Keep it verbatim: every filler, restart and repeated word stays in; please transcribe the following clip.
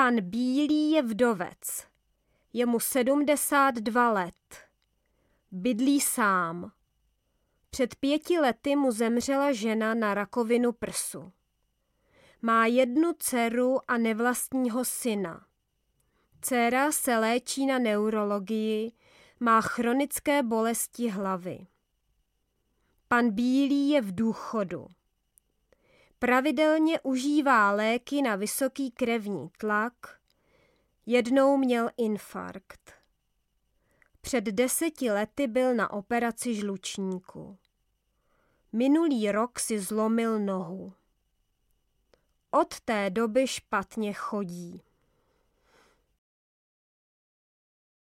Pan Bílý je vdovec. Je mu sedmdesát dva let. Bydlí sám. Před pěti lety mu zemřela žena na rakovinu prsu. Má jednu dceru a nevlastního syna. Dcera se léčí na neurologii, má chronické bolesti hlavy. Pan Bílý je v důchodu. Pravidelně užívá léky na vysoký krevní tlak, jednou měl infarkt. Před deseti lety byl na operaci žlučníku. Minulý rok si zlomil nohu. Od té doby špatně chodí.